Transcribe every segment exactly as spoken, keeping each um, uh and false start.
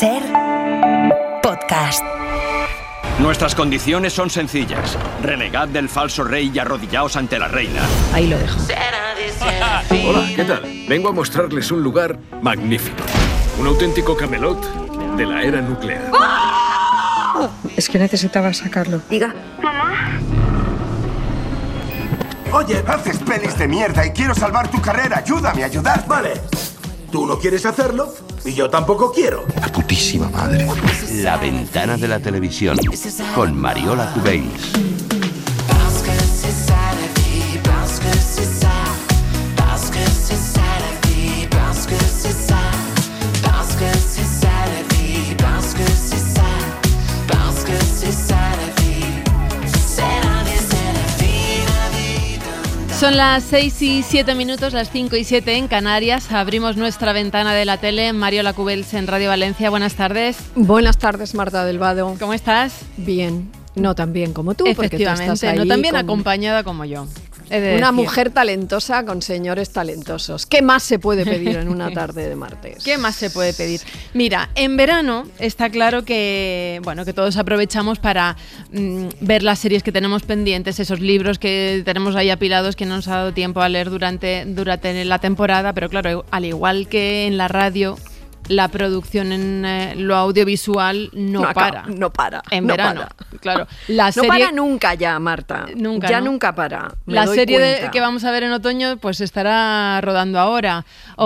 Ser podcast. Nuestras condiciones son sencillas. Renegad del falso rey y arrodillaos ante la reina. Ahí lo dejo. Hola, ¿qué tal? Vengo a mostrarles un lugar magnífico. Un auténtico Camelot de la era nuclear. ¡Oh! Es que necesitaba sacarlo. Diga. Mamá. Oye, haces pelis de mierda y quiero salvar tu carrera. Ayúdame a ayudar. Vale. Tú no quieres hacerlo y yo tampoco quiero. La putísima madre. La ventana de la televisión con Mariola Cubells. Son las seis y siete minutos, las cinco y siete en Canarias. Abrimos nuestra ventana de la tele. Mariola Cubells en Radio Valencia. Buenas tardes. Buenas tardes, Marta del Vado. ¿Cómo estás? Bien. No tan bien como tú. Efectivamente, porque tú estás ahí no tan bien con... acompañada como yo. Una mujer talentosa con señores talentosos. ¿Qué más se puede pedir en una tarde de martes? ¿Qué más se puede pedir? Mira, en verano está claro que, bueno, que todos aprovechamos para mmm, ver las series que tenemos pendientes, esos libros que tenemos ahí apilados que no nos ha dado tiempo a leer durante, durante la temporada, pero claro, al igual que en la radio, la producción en eh, lo audiovisual no, no para. No para. En no verano, para. claro. La no serie, para nunca ya, Marta. Nunca, ya ¿no? nunca para. Me la doy serie cuenta. de, que vamos a ver en otoño pues se estará rodando ahora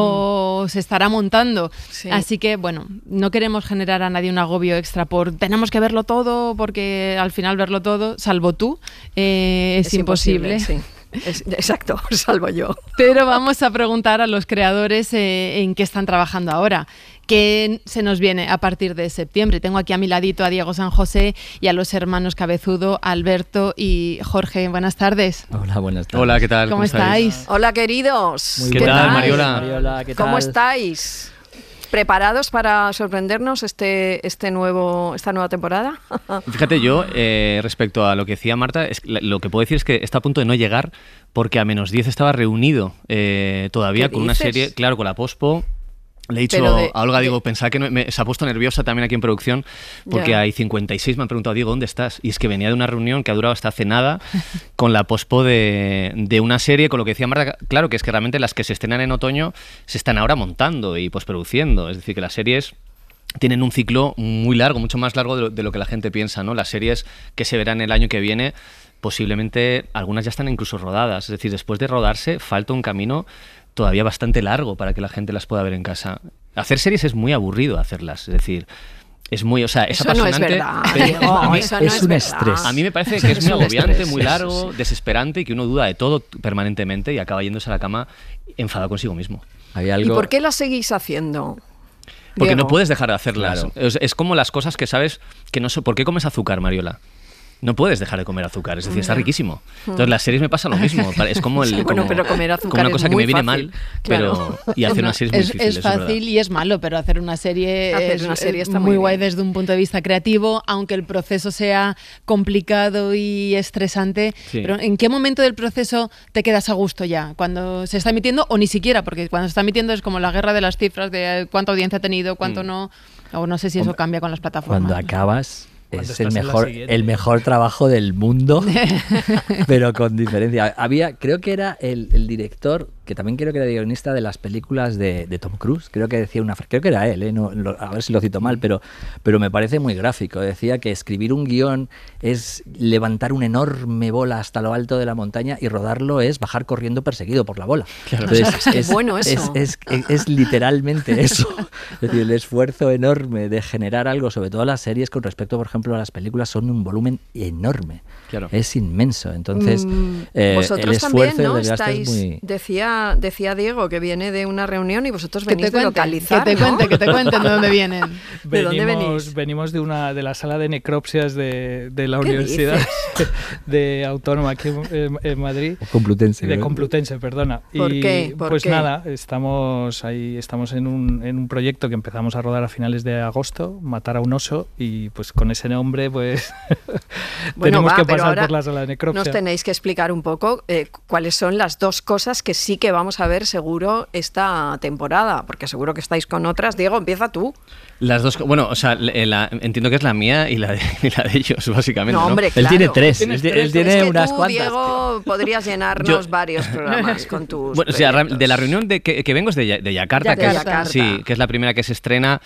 o mm. se estará montando. Sí. Así que, bueno, no queremos generar a nadie un agobio extra por tenemos que verlo todo porque al final verlo todo, salvo tú, eh, es, es imposible. imposible sí. Es, exacto, salvo yo. Pero vamos a preguntar a los creadores eh, en qué están trabajando ahora. ¿Qué se nos viene a partir de septiembre? Tengo aquí a mi ladito a Diego San José y a los hermanos Cabezudo, Alberto y Jorge. Buenas tardes. Hola, buenas tardes. Hola, ¿qué tal? ¿Cómo, ¿Cómo estáis? estáis? Hola, queridos. Muy ¿Qué bien. tal, Mariola? Mariola ¿qué tal? ¿Cómo estáis? ¿Preparados para sorprendernos este, este nuevo, esta nueva temporada? Fíjate, yo, eh, respecto a lo que decía Marta, es, lo que puedo decir es que está a punto de no llegar porque a menos diez estaba reunido eh, todavía con dices? una serie, claro, con la Pospo. Le he dicho de, a Olga, de... digo, pensaba que no, me, se ha puesto nerviosa también aquí en producción porque yeah. hay cincuenta y seis, me han preguntado, Diego, ¿dónde estás? Y es que venía de una reunión que ha durado hasta hace nada con la pospo de, de una serie, con lo que decía Marta, claro, que es que realmente las que se estrenan en otoño se están ahora montando y postproduciendo, es decir, que las series tienen un ciclo muy largo, mucho más largo de lo, de lo que la gente piensa, ¿no? Las series que se verán el año que viene, posiblemente algunas ya están incluso rodadas, es decir, después de rodarse falta un camino todavía bastante largo para que la gente las pueda ver en casa. Hacer series es muy aburrido hacerlas, es decir, es muy, o sea, es eso apasionante. No es verdad, Diego, a mí, eso no es, es un verdad. estrés. A mí me parece que es, es muy agobiante, estrés, muy largo, sí, sí. desesperante y que uno duda de todo permanentemente y acaba yéndose a la cama enfadado consigo mismo. ¿Hay algo... ¿Y por qué las seguís haciendo? Porque Diego. no puedes dejar de hacerlas. Claro. Es, es como las cosas que sabes que no sé. ¿Por qué comes azúcar, Mariola? No puedes dejar de comer azúcar, es decir, está riquísimo. Entonces las series me pasa lo mismo, es como el bueno, como, pero comer azúcar como una cosa es que muy me viene fácil, mal, claro. pero y hacer una serie es muy es, difícil. Es fácil es y es malo, pero hacer una serie hacer es, una serie es está muy, muy guay bien. desde un punto de vista creativo, aunque el proceso sea complicado y estresante. Sí. Pero ¿en qué momento del proceso te quedas a gusto ya? ¿Cuando se está emitiendo o ni siquiera? Porque cuando se está emitiendo es como la guerra de las cifras, de cuánta audiencia ha tenido, cuánto mm. no, o no sé si eso Hombre, cambia con las plataformas. Cuando acabas... Es el mejor, siguiente, el mejor trabajo del mundo, pero con diferencia. Había, creo que era el, el director, que también creo que era guionista de las películas de, de Tom Cruise. Creo que decía una, creo que era él, ¿eh? No, lo, a ver si lo cito mal, pero, pero me parece muy gráfico. Decía que escribir un guión es levantar una enorme bola hasta lo alto de la montaña y rodarlo es bajar corriendo perseguido por la bola. Claro. Entonces, es, bueno eso. Es, es, es, es literalmente eso. Es decir, el esfuerzo enorme de generar algo, sobre todo las series con respecto, por ejemplo, a las películas, son un volumen enorme. Claro. Es inmenso. Entonces, mm, eh, vosotros el esfuerzo también, ¿no? y el desgaste Estáis, es muy... decía, decía Diego que viene de una reunión y vosotros que venís te de cuente, localizar, que te ¿no? cuente, que te cuenten de dónde vienen. ¿De dónde venimos, venís? Venimos de una de la sala de necropsias de, de la ¿Qué Universidad dices? de Autónoma aquí en, en Madrid. Complutense. De ¿no? Complutense, perdona. ¿Por y qué? ¿Por pues qué? nada, estamos ahí, estamos en un, en un proyecto que empezamos a rodar a finales de agosto, Matar a un oso, y pues con ese nombre pues Bueno, tenemos va, que pero pasar ahora por la sala de necropsia. nos tenéis que explicar un poco eh, cuáles son las dos cosas que sí que vamos a ver seguro esta temporada, porque seguro que estáis con otras. Diego, empieza tú. Las dos, bueno, o sea, la, entiendo que es la mía y la de, y la de ellos, básicamente. No, ¿no? hombre, Él claro. tiene tres, él, tres. él tiene es que unas tú, cuantas. Diego, podrías llenarnos Yo- varios programas con tus Bueno, o sea, proyectos. de la reunión de que, que vengo es de, Ya- de Yakarta, que es, Yakarta. sí, que es la primera que se estrena,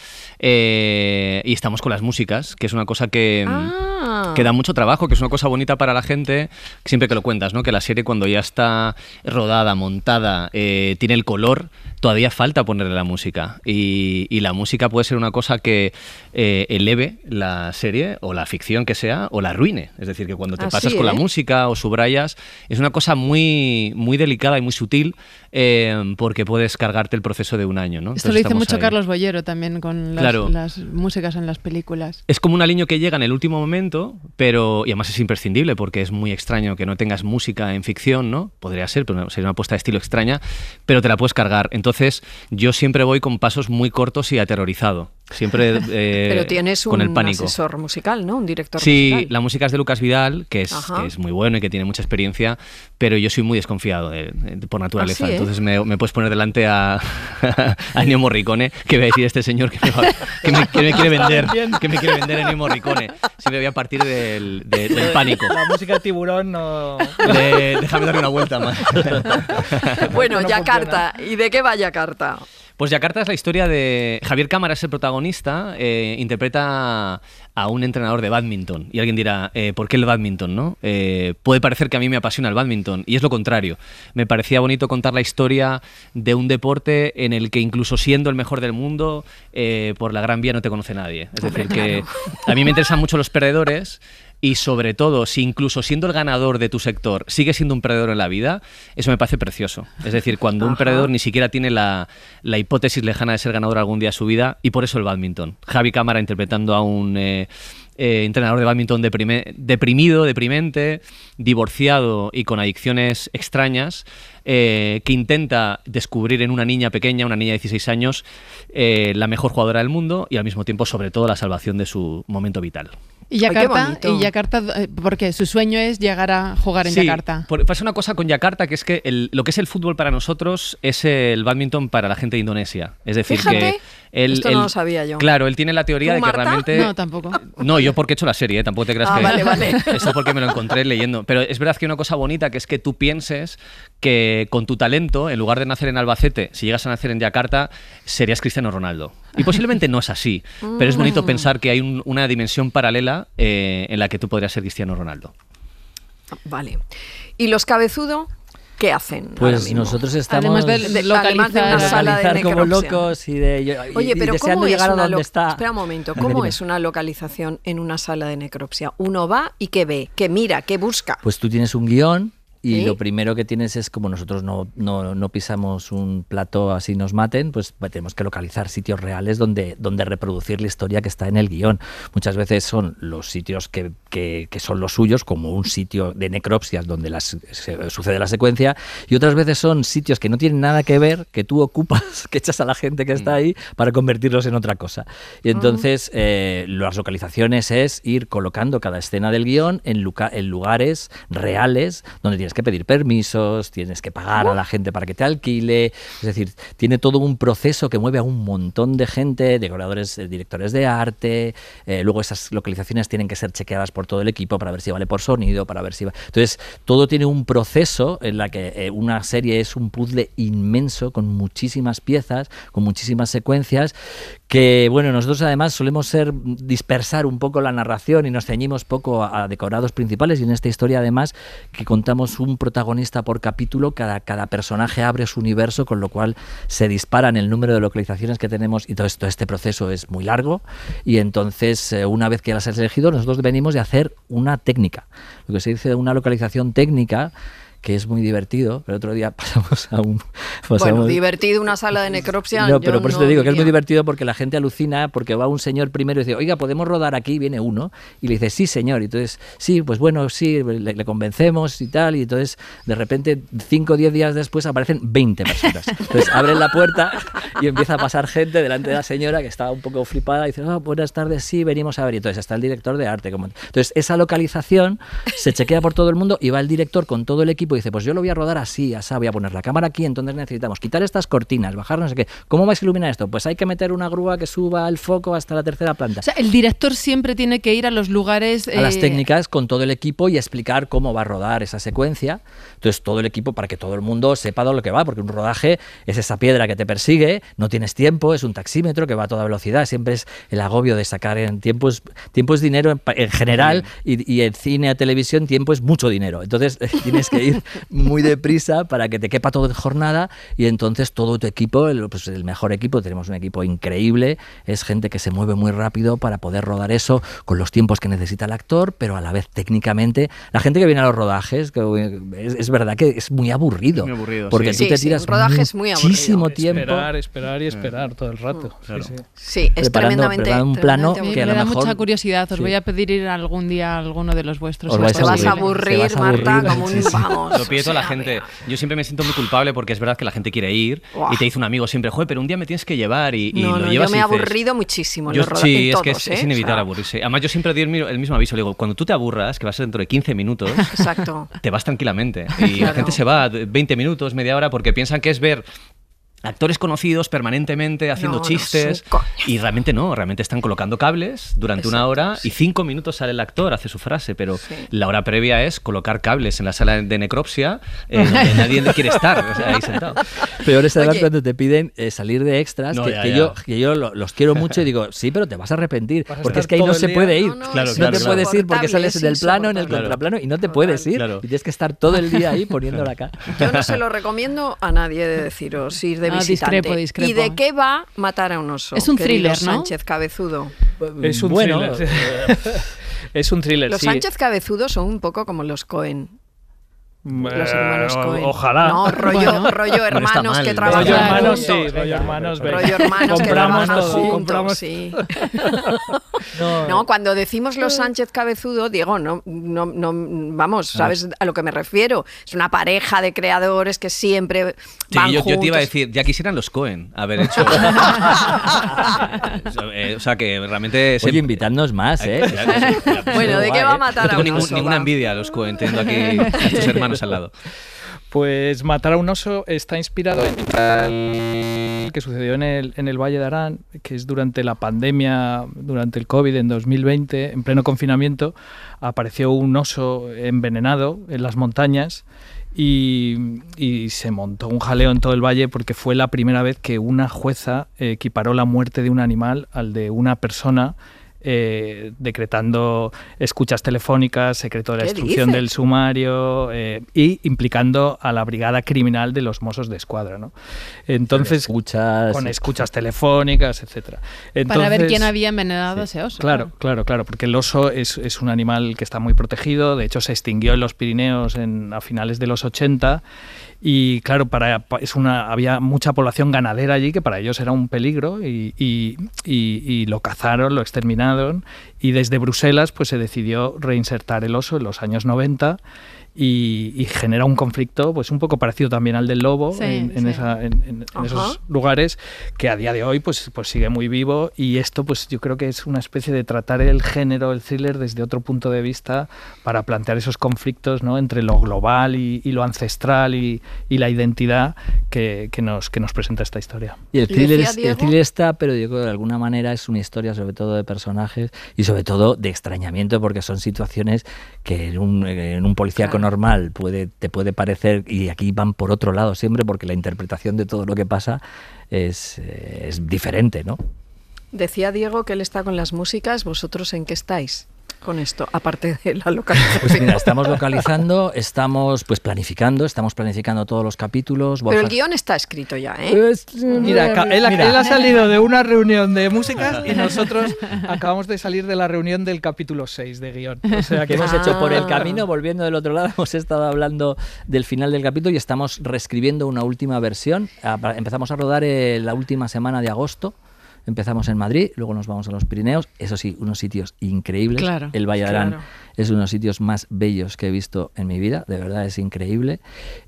eh, y estamos con las músicas, que es una cosa que, Ah. que da mucho trabajo, que es una cosa bonita para la gente, siempre que lo cuentas, ¿no? Que la serie cuando ya está rodada, montada, eh, tiene el color, todavía falta ponerle la música. Y, y la música puede ser una cosa que eh, eleve la serie, o la ficción que sea, o la arruine. Es decir, que cuando te Así, pasas con la ¿eh? música o subrayas, es una cosa muy, muy delicada y muy sutil, eh, porque puedes cargarte el proceso de un año, ¿no? Esto Entonces lo dice estamos mucho ahí. Carlos Bollero también con las, Claro. las músicas en las películas. Es como un aliño que llega en el último momento, pero y además es imprescindible porque es muy extraño que no tengas música en ficción, ¿no? Podría ser, pero sería una apuesta de estilo extraña, pero te la puedes cargar. Entonces, yo siempre voy con pasos muy cortos y aterrorizado. Siempre eh, Pero tienes con un el pánico. asesor musical, ¿no? Un director Sí, musical. la música es de Lucas Vidal, que es, Ajá. que es muy bueno y que tiene mucha experiencia, pero yo soy muy desconfiado de- de- por naturaleza. ¿Ah, sí, eh? Entonces me, me puedes poner delante a, a Ennio Morricone, que va a decir este señor que me, va- que me- que me quiere vender, que me quiere vender Ennio Morricone. Siempre voy a partir del, de- del pánico. La música de tiburón no... De- déjame darle una vuelta más. Bueno, No Yakarta. ¿Y de qué va Yakarta? Pues Yakarta es la historia de... Javier Cámara es el protagonista, eh, interpreta a un entrenador de bádminton. Y alguien dirá, eh, ¿por qué el bádminton, no? Eh, puede parecer que a mí me apasiona el bádminton, y es lo contrario. Me parecía bonito contar la historia de un deporte en el que incluso siendo el mejor del mundo, eh, por la Gran Vía no te conoce nadie. Es Hombre, decir, que claro. a mí me interesan mucho los perdedores. Y sobre todo, si incluso siendo el ganador de tu sector sigue siendo un perdedor en la vida, eso me parece precioso. Es decir, cuando un Ajá. perdedor ni siquiera tiene la, la hipótesis lejana de ser ganador algún día de su vida, y por eso el bádminton. Javi Cámara interpretando a un eh, eh, entrenador de bádminton deprime- deprimido, deprimente, divorciado y con adicciones extrañas, eh, que intenta descubrir en una niña pequeña, una niña de dieciséis años, eh, la mejor jugadora del mundo y al mismo tiempo, sobre todo, la salvación de su momento vital. Y Ay, qué Yakarta, bonito. y Yakarta, eh, porque su sueño es llegar a jugar en Sí, Yakarta. por- pasa una cosa con Yakarta, que es que el- lo que es el fútbol para nosotros es el bádminton para la gente de Indonesia. Es decir, Fíjate, que él, esto él- no lo sabía yo. Claro, él tiene la teoría ¿Tú, de que Marta? realmente... No, tampoco. No, yo porque he hecho la serie, ¿eh? Tampoco te creas Ah, que... vale, vale. Eso porque me lo encontré leyendo. Pero es verdad que hay una cosa bonita, que es que tú pienses que con tu talento, en lugar de nacer en Albacete, si llegas a nacer en Yakarta, serías Cristiano Ronaldo. Y posiblemente no es así, pero es bonito pensar que hay un- una dimensión paralela eh, en la que tú podrías ser Cristiano Ronaldo. Vale. ¿Y los cabezudo qué hacen? ahora Pues mismo? nosotros estamos Además de De- localizar, además de una sala de localizar como necropsia. locos y de y- Oye, y pero deseando ¿cómo es llegar a una donde lo- está. Espera un momento, Dime, ¿cómo dime. es una localización en una sala de necropsia? Uno va y ¿qué ve? ¿Qué mira? ¿Qué busca? Pues tú tienes un guión y ¿Sí? lo primero que tienes es, como nosotros no, no, no pisamos un plató así nos maten, pues tenemos que localizar sitios reales donde, donde reproducir la historia que está en el guión. Muchas veces son los sitios que, que, que son los suyos, como un sitio de necropsias donde las, se, sucede la secuencia, y otras veces son sitios que no tienen nada que ver, que tú ocupas, que echas a la gente que está ahí para convertirlos en otra cosa. Y entonces eh, las localizaciones es ir colocando cada escena del guión en, luca- en lugares reales donde tienes que pedir permisos, tienes que pagar a la gente para que te alquile, es decir, tiene todo un proceso que mueve a un montón de gente, decoradores, eh, directores de arte, eh, luego esas localizaciones tienen que ser chequeadas por todo el equipo para ver si vale por sonido, para ver si va... Entonces, todo tiene un proceso en la que eh, una serie es un puzzle inmenso con muchísimas piezas, con muchísimas secuencias, que, bueno, nosotros además solemos ser dispersar un poco la narración y nos ceñimos poco a, a decorados principales, y en esta historia además que contamos un protagonista por capítulo, cada, cada personaje abre su universo, con lo cual se disparan el número de localizaciones que tenemos, y todo esto, este proceso es muy largo, y entonces eh, una vez que las has elegido, nosotros venimos de hacer una técnica, lo que se dice una localización técnica, que es muy divertido. El otro día pasamos a un... Pasamos, Bueno, divertido una sala de necropsia. no, yo pero por eso no te digo que es muy diría. divertido, porque la gente alucina, porque va un señor primero y dice, oiga, ¿podemos rodar aquí? Viene uno y le dice, sí, señor. Y entonces, sí, pues bueno, sí, le, le convencemos y tal. Y entonces, de repente, cinco o diez días después, aparecen veinte personas. Entonces, abren la puerta y empieza a pasar gente delante de la señora, que estaba un poco flipada, y dice, oh, buenas tardes, sí, venimos a ver. Y entonces está el director de arte. Como... Entonces, esa localización se chequea por todo el mundo y va el director con todo el equipo equipo y dice, pues yo lo voy a rodar así, así, voy a poner la cámara aquí, entonces necesitamos quitar estas cortinas, bajar no sé qué. ¿Cómo vais a iluminar esto? Pues hay que meter una grúa que suba el foco hasta la tercera planta. O sea, el director siempre tiene que ir a los lugares... A eh... las técnicas con todo el equipo y explicar cómo va a rodar esa secuencia. Entonces todo el equipo para que todo el mundo sepa de lo que va, porque un rodaje es esa piedra que te persigue, no tienes tiempo, es un taxímetro que va a toda velocidad, siempre es el agobio de sacar en tiempos, tiempo es dinero en, en general y, y en cine a televisión tiempo es mucho dinero, entonces tienes que ir muy deprisa para que te quepa todo en jornada y entonces todo tu equipo, el, pues el mejor equipo, tenemos un equipo increíble, es gente que se mueve muy rápido para poder rodar eso con los tiempos que necesita el actor, pero a la vez técnicamente, la gente que viene a los rodajes, que es, es verdad que es muy aburrido, muy aburrido porque sí. tú te sí, tiras sí, un rodaje es muy muchísimo aburrido. tiempo. Esperar, esperar y esperar todo el rato. Claro. Sí, sí. Sí, es Preparando- tremendamente, preparando un plano tremendamente que a Me lo da mejor- mucha curiosidad. Os sí. voy a pedir ir algún día a alguno de los vuestros. Os si vais Te es a vas a posible. aburrir, Te vas a Marta, aburrir como un muchísimo. vamos. Lo pide toda la o sea, gente. vea. Yo siempre me siento muy culpable porque es verdad que la gente quiere ir Buah. y te dice un amigo siempre, joder, pero un día me tienes que llevar y, y No, lo no, llevas yo me he y dices, aburrido muchísimo en Yo, los rodajes, sí, en es que todos, es, es ¿eh? inevitable O sea, aburrirse. Además, yo siempre doy el, mi- el mismo aviso. Le digo, cuando tú te aburras, que va a ser dentro de quince minutos, Exacto. te vas tranquilamente. Y la Claro. gente se va veinte minutos, media hora, porque piensan que es ver actores conocidos permanentemente haciendo No, no, chistes su coño. y realmente no, realmente están colocando cables durante una Exacto, hora sí. y cinco minutos sale el actor, hace su frase, pero Sí. la hora previa es colocar cables en la sala de necropsia eh, donde nadie quiere estar, o sea, ahí sentado. Peor es además Oye. cuando te piden eh, salir de extras, No, que, ya, que ya. yo, que yo lo- los quiero mucho y digo, sí, pero te vas a arrepentir, Vas a porque estar es que ahí todo no el se día. puede ir. No, no, Claro, es no claro, te claro. puedes ir porque insoportable, sales es en el plano, en el insoportable. contraplano y no te puedes ir. Claro. Y tienes que estar todo el día ahí poniendo la cara. Yo no se lo recomiendo a nadie de deciros ir de Ah, visitante. discrepo, discrepo. ¿Y de qué va Matar a un oso? Es un querido thriller, ¿no? Sánchez Cabezudo. Es un Bueno, thriller. Es un thriller, Los sí. Sánchez Cabezudo son un poco como los Cohen. Los Eh, hermanos o- Cohen. Ojalá. No, rollo, Bueno. rollo está hermanos mal, que no trabajan Rollo está mal. hermanos, juntos. sí, rollo hermanos. venga. Rollo hermanos que Compramos trabajan todo, juntos, compramos- sí. no, No, cuando decimos los Sánchez Cabezudo, Diego, no, no, no, vamos, ¿sabes a lo que me refiero? Es una pareja de creadores que siempre Sí, van yo, yo te iba a juntos. decir, ya quisieran los Cohen haber hecho. Eh, o sea que realmente. Oye, invitadnos más, ¿eh? Bueno, ¿de qué va a matar No a tengo un ningún- oso? ninguna Va. envidia a los Cohen, teniendo aquí a estos hermanos al lado. Pues Matar a un oso está inspirado en el que sucedió en el, en el Valle de Arán, que es durante la pandemia, durante el COVID en dos mil veinte, en pleno confinamiento, apareció un oso envenenado en las montañas y, y se montó un jaleo en todo el valle porque fue la primera vez que una jueza eh, equiparó la muerte de un animal al de una persona, eh, decretando escuchas telefónicas, secreto de la ¿Qué instrucción dices? del sumario eh, y implicando a la brigada criminal de los Mossos de Escuadra, ¿no? Entonces, escuchas, con escuchas telefónicas, etcétera. Para ver Entonces, quién había envenenado a sí, ese oso. Claro, claro, claro, porque el oso es, es un animal que está muy protegido, de hecho se extinguió en los Pirineos en, a finales de los ochenta y claro, para, pa- es una, había mucha población ganadera allí que para ellos era un peligro y, y, y- y lo cazaron, lo exterminaron y desde Bruselas pues se decidió reinsertar el oso en los años noventa y, y genera un conflicto pues un poco parecido también al del lobo Sí, en, en sí. esa- en- en- en Ajá. esos lugares que a día de hoy pues, pues sigue muy vivo y esto pues yo creo que es una especie de tratar el género, el thriller desde otro punto de vista para plantear esos conflictos, ¿no? Entre lo global y, y lo ancestral y, y la identidad que, que nos, que nos presenta esta historia. Y el ¿Y thriller, decía es- el Diego? thriller está, pero yo creo que de alguna manera es una historia sobre todo de personajes y sobre todo de extrañamiento porque son situaciones que en un, en un policíaco Claro. normal puede, te puede parecer, y aquí van por otro lado siempre porque la interpretación de todo lo que pasa es, eh, es diferente, ¿no? Decía Diego que él está con las músicas, ¿vosotros en qué estáis con esto? Aparte de la localización. Pues mira, estamos localizando, estamos pues planificando, estamos planificando todos los capítulos. Pero el Borja- guión está escrito ya, ¿eh? Pues, Mira, ca- él, mira. él ha salido de una reunión de músicas y nosotros acabamos de salir de la reunión del capítulo seis de guión. O sea que que hemos hecho por el Ah. camino, volviendo del otro lado, hemos estado hablando del final del capítulo y estamos reescribiendo una última versión. Ah, pa- Empezamos a rodar eh, la última semana de agosto. Empezamos en Madrid, luego nos vamos a los Pirineos, eso sí, unos sitios increíbles. Claro, el Valle de Arán claro. es uno de los sitios más bellos que he visto en mi vida, de verdad es increíble.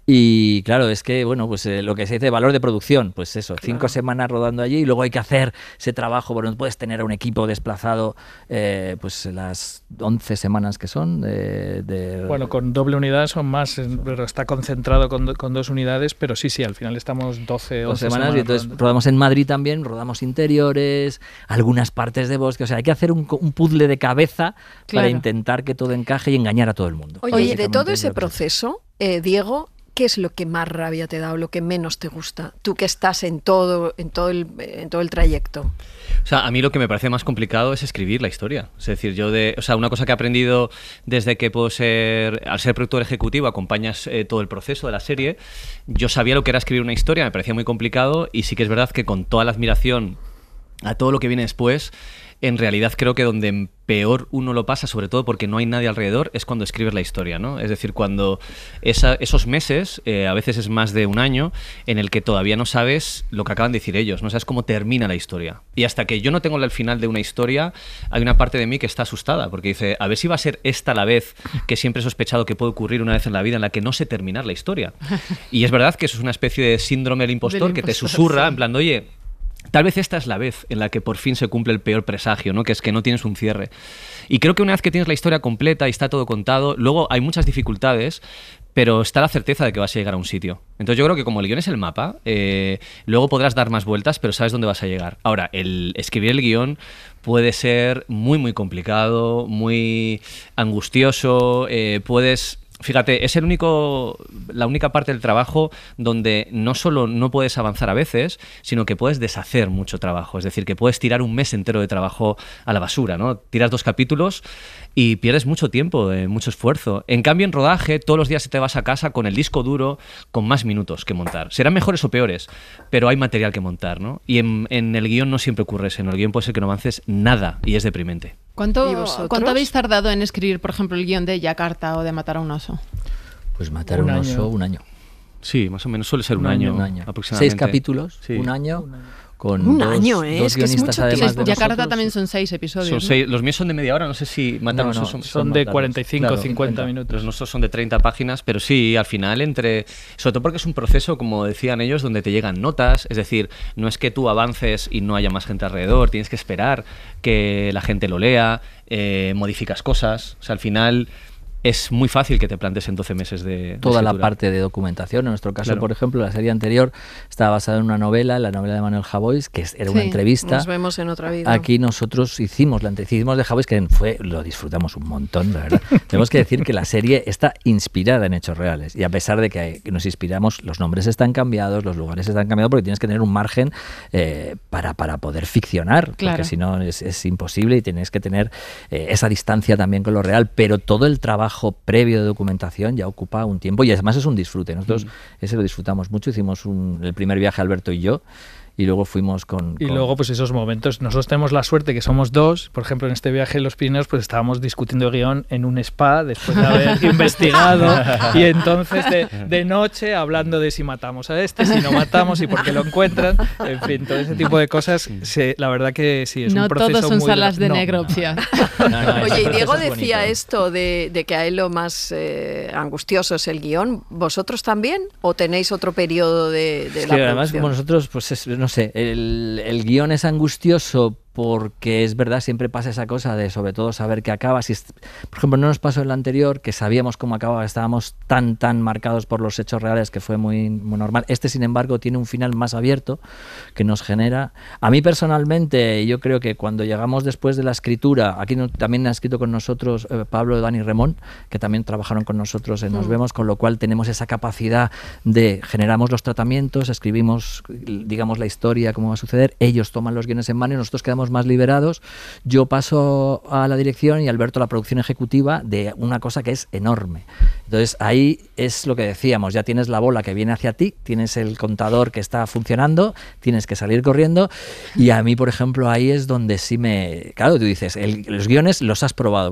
Y claro, es que, bueno, pues eh, lo que se dice valor de producción, pues eso, claro. cinco semanas rodando allí y luego hay que hacer ese trabajo, porque no puedes tener a un equipo desplazado eh, pues las once semanas que son. De, de... Bueno, con doble unidad son más, pero está concentrado con, do, con dos unidades, pero sí, sí, al final estamos doce, once semanas. semanas y entonces rodando. Rodamos en Madrid también, rodamos interiores, algunas partes de bosque, o sea, hay que hacer un, un puzzle de cabeza claro. para intentar que todo encaje y engañar a todo el mundo. Oye, y de todo ese proceso, eh, Diego, ¿qué es lo que más rabia te da o lo que menos te gusta? Tú que estás en todo, en todo el, en todo el trayecto. O sea, a mí lo que me parece más complicado es escribir la historia. Es decir, yo de, o sea, una cosa que he aprendido desde que puedo ser, al ser productor ejecutivo, acompañas eh, todo el proceso de la serie. Yo sabía lo que era escribir una historia, me parecía muy complicado y sí que es verdad que con toda la admiración a todo lo que viene después, en realidad creo que donde peor uno lo pasa, sobre todo porque no hay nadie alrededor, es cuando escribes la historia, ¿no? Es decir, cuando esa, esos meses, eh, a veces es más de un año, en el que todavía no sabes lo que acaban de decir ellos, no sabes cómo termina la historia. Y hasta que yo no tengo el final de una historia, hay una parte de mí que está asustada, porque dice, a ver si va a ser esta la vez que siempre he sospechado que puede ocurrir una vez en la vida en la que no sé terminar la historia. Y es verdad que eso es una especie de síndrome del impostor, del que impostor, te susurra, sí. en plan, oye, tal vez esta es la vez en la que por fin se cumple el peor presagio, ¿no? Que es que no tienes un cierre. Y creo que una vez que tienes la historia completa y está todo contado, luego hay muchas dificultades, pero está la certeza de que vas a llegar a un sitio. Entonces yo creo que como el guión es el mapa, eh, luego podrás dar más vueltas, pero sabes dónde vas a llegar. Ahora, el escribir el guión puede ser muy, muy complicado, muy angustioso, eh, puedes... Fíjate, es el único, la única parte del trabajo donde no solo no puedes avanzar a veces, sino que puedes deshacer mucho trabajo. Es decir, que puedes tirar un mes entero de trabajo a la basura, ¿no? Tiras dos capítulos y pierdes mucho tiempo, eh, mucho esfuerzo. En cambio, en rodaje, todos los días te vas a casa con el disco duro, con más minutos que montar. Serán mejores o peores, pero hay material que montar, ¿no? Y en, en el guión no siempre ocurre eso. En el guión puede ser que no avances nada y es deprimente. ¿Cuánto, ¿Cuánto habéis tardado en escribir, por ejemplo, el guión de Yakarta o de Matar a un oso? Pues Matar a un, un oso, un año. Sí, más o menos suele ser un, un, año, un año aproximadamente. Seis capítulos, sí. un año. Un año. Con un dos, año, ¿eh? dos es que guionistas es mucho además de Yakarta también son seis episodios. Son ¿no? seis, los míos son de media hora, no sé si Matar no, no, no, son, son de cuarenta y cinco, claro, cincuenta minutos. Los nuestros son de treinta páginas, pero sí, al final, entre sobre todo porque es un proceso, como decían ellos, donde te llegan notas, es decir, no es que tú avances y no haya más gente alrededor, tienes que esperar que la gente lo lea, eh, modificas cosas, o sea, al final... Es muy fácil que te plantes en doce meses de Toda de la parte de documentación. En nuestro caso, claro. por ejemplo, la serie anterior estaba basada en una novela, la novela de Manuel Javois, que era sí, una entrevista. Nos vemos en otra vida. Aquí nosotros hicimos la entrevista de Javois, que fue, lo disfrutamos un montón, la verdad. Tenemos que decir que la serie está inspirada en hechos reales. Y a pesar de que nos inspiramos, los nombres están cambiados, los lugares están cambiados, porque tienes que tener un margen eh, para, para poder ficcionar. Claro. Porque si no es, es imposible y tienes que tener eh, esa distancia también con lo real. Pero todo el trabajo previo de documentación ya ocupa un tiempo y además es un disfrute. Nosotros mm. ese lo disfrutamos mucho. Hicimos un, el primer viaje Alberto y yo y luego fuimos con, y con... luego pues esos momentos, nosotros tenemos la suerte que somos dos, por ejemplo en este viaje en los Pirineos pues estábamos discutiendo guión en un spa después de haber investigado y entonces de, de noche hablando de si matamos a este, si no matamos y por qué lo encuentran, en fin, todo ese tipo de cosas, se, la verdad que sí, es no un proceso muy... No todos son salas de no, necropsia. No, no, no, Oye, y Diego decía bonito. esto de, de que a él lo más eh, angustioso es el guión, ¿vosotros también? ¿O tenéis otro periodo de, de es la que además producción? como nosotros pues es, no sé, el, el guión es angustioso porque es verdad, siempre pasa esa cosa de sobre todo saber que acaba. Si es, por ejemplo, no nos pasó en la anterior, que sabíamos cómo acababa, estábamos tan tan marcados por los hechos reales que fue muy, muy normal. Este, sin embargo, tiene un final más abierto que nos genera... A mí personalmente, yo creo que cuando llegamos después de la escritura, aquí no, también ha escrito con nosotros eh, Pablo, Dani y Remón, que también trabajaron con nosotros en Nos mm. Vemos, con lo cual tenemos esa capacidad de generamos los tratamientos, escribimos, digamos, la historia, cómo va a suceder, ellos toman los guiones en mano y nosotros quedamos más liberados. Yo paso a la dirección y Alberto a la producción ejecutiva de una cosa que es enorme. Entonces ahí es lo que decíamos, ya tienes la bola que viene hacia ti, tienes el contador que está funcionando, tienes que salir corriendo y a mí, por ejemplo, ahí es donde sí me... Claro, tú dices, el, los guiones los has probado, porque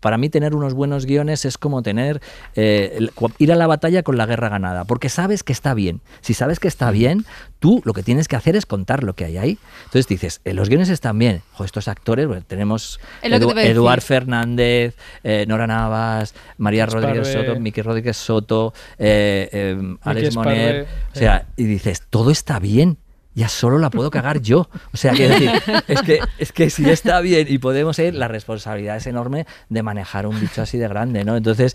para mí tener unos buenos guiones es como tener eh, el, ir a la batalla con la guerra ganada, porque sabes que está bien. Si sabes que está bien, tú lo que tienes que hacer es contar lo que hay ahí. Entonces dices, eh, los guiones están bien. Jo, estos actores, bueno, tenemos Edu, Eduard Fernández, eh, Nora Navas, María Esparve, Rodríguez Soto, Miki Rodríguez Soto, eh, eh, Alex Esparve, Moner, o sea, y dices, todo está bien. Ya solo la puedo cagar yo. O sea, quiero decir, es que, es que si está bien y podemos ir, la responsabilidad es enorme de manejar un bicho así de grande, ¿no? Entonces,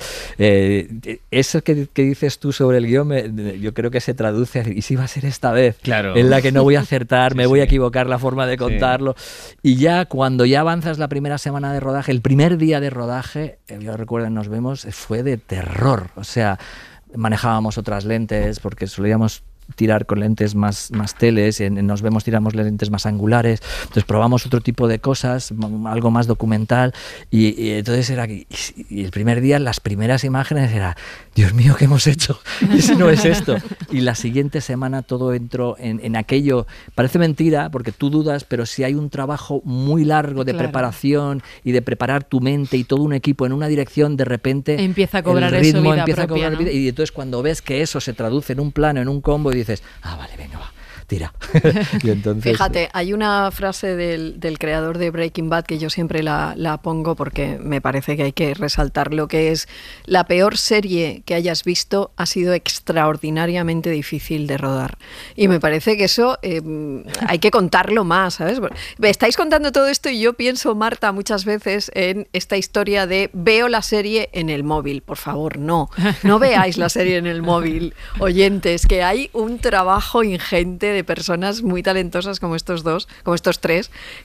eh, eso que, que dices tú sobre el guión, me, yo creo que se traduce a decir, ¿y si va a ser esta vez? Claro. En la que no voy a acertar, sí, me voy sí. a equivocar la forma de contarlo. Sí. Y ya cuando ya avanzas la primera semana de rodaje, el primer día de rodaje, yo recuerdo, nos vemos, fue de terror. O sea, manejábamos otras lentes porque solíamos tirar con lentes más, más teles, en, en Nos Vemos tiramos lentes más angulares, entonces probamos otro tipo de cosas, algo más documental, y, y entonces era, y, y el primer día, las primeras imágenes era, Dios mío, ¿qué hemos hecho? Ese no es esto. Y la siguiente semana todo entró en, en aquello, parece mentira, porque tú dudas, pero si hay un trabajo muy largo de claro. preparación y de preparar tu mente y todo un equipo en una dirección, de repente empieza a cobrar el ritmo eso vida empieza propia, a cobrar ¿no? vida, y entonces cuando ves que eso se traduce en un plano, en un combo, y dices, ah, vale, venga, va, tira. Y entonces, fíjate, hay una frase del, del creador de Breaking Bad que yo siempre la, la pongo porque me parece que hay que resaltar lo que es: la peor serie que hayas visto ha sido extraordinariamente difícil de rodar. Y me parece que eso eh, hay que contarlo más, ¿sabes? Me estáis contando todo esto y yo pienso, Marta, muchas veces en esta historia de veo la serie en el móvil. Por favor, no, no veáis la serie en el móvil, oyentes, que hay un trabajo ingente de personas muy talentosas como estos dos, como estos tres,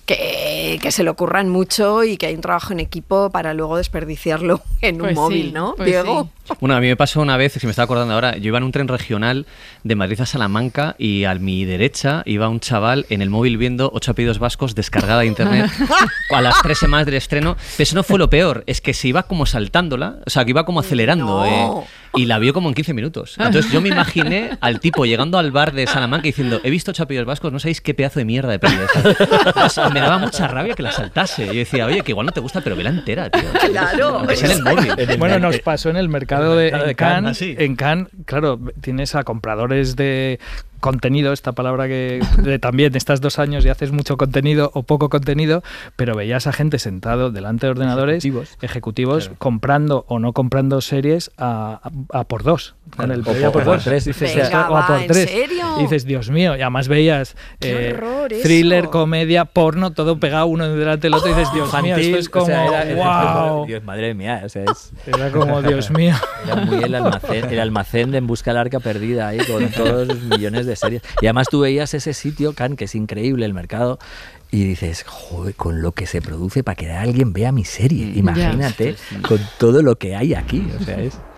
que, que se le ocurran mucho y que hay un trabajo en equipo para luego desperdiciarlo en un pues móvil, sí, ¿no, pues Diego? Sí. Bueno, a mí me pasó una vez, si me estaba acordando ahora, yo iba en un tren regional de Madrid a Salamanca y a mi derecha iba un chaval en el móvil viendo Ocho apellidos vascos descargada de internet a las tres semanas del estreno. Pero eso no fue lo peor, es que se iba como saltándola, o sea, que iba como acelerando. No. Eh, y la vio como en quince minutos. Entonces yo me imaginé al tipo llegando al bar de Salamanca diciendo, he visto Ocho apellidos vascos, no sabéis qué pedazo de mierda de peli es. Me daba mucha rabia que la saltase. Yo decía, oye, que igual no te gusta, pero vela entera, tío. Claro. Aunque sea en el móvil. Bueno, nos pasó en el mercado de, de Cannes. Cannes, ¿sí? En Cannes, claro, tienes a compradores de contenido, esta palabra que de, también estas dos años y haces mucho contenido o poco contenido, pero veías a gente sentado delante de ordenadores, ejecutivos, ejecutivos claro. comprando o no comprando series a, a, a por dos. Con el o, por, por, por dos. tres, dices, Venga, o a por va, tres. ¿en serio? Y dices, Dios mío, y además veías eh, horror, thriller, eso. comedia, porno, todo pegado uno delante del otro, y dices, Dios Infantil, mío, esto es como, o sea, era, wow. Dios, madre mía, o sea, es, era como, Dios mío. Era muy el almacén, el almacén de En Busca del Arca Perdida ahí con todos los millones de series. Y además tú veías ese sitio, Cannes, que es increíble el mercado, y dices, joder, con lo que se produce para que alguien vea mi serie. Imagínate yeah. con todo lo que hay aquí. O sea, es...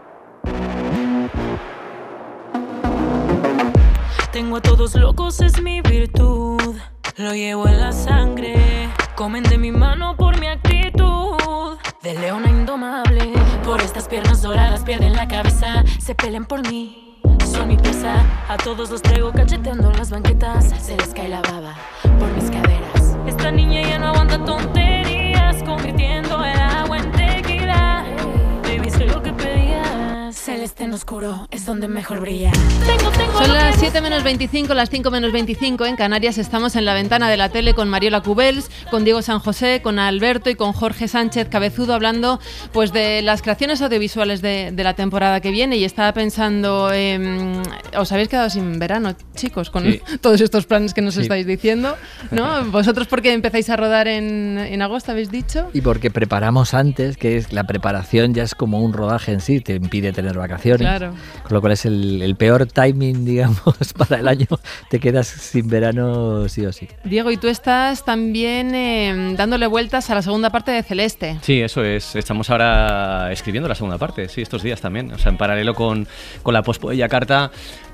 Tengo a todos locos, es mi virtud. Lo llevo en la sangre. Comen de mi mano por mi actitud de leona indomable. Por estas piernas doradas pierden la cabeza. Se pelean por mí. Son mi presa, a todos los traigo cacheteando en las banquetas. Se les cae la baba por mis caderas. Esta niña ya no aguanta tonterías, convirtiendo el agua en tequila. Baby, soy lo que pedías. Celeste en oscuro es donde mejor brilla. Tengo, tengo Son las siete menos veinticinco, las cinco menos veinticinco en Canarias. Estamos en la ventana de la tele con Mariola Cubells, con Diego San José, con Alberto y con Jorge Sánchez Cabezudo, hablando pues de las creaciones audiovisuales de, de la temporada que viene. Y estaba pensando, eh, os habéis quedado sin verano, chicos, con sí. todos estos planes que nos sí. estáis diciendo, ¿no? Vosotros porque empezáis a rodar en, en agosto, habéis dicho. Y porque preparamos antes, que es la preparación ya es como un rodaje en sí, te impide tener vacaciones, claro. con lo cual es el, el peor timing, digamos, para el año. Te quedas sin verano sí o sí. Diego, y tú estás también eh, dándole vueltas a la segunda parte de Celeste. Sí, eso es. Estamos ahora escribiendo la segunda parte, sí, estos días también. O sea, en paralelo con, con la pospo de Yakarta,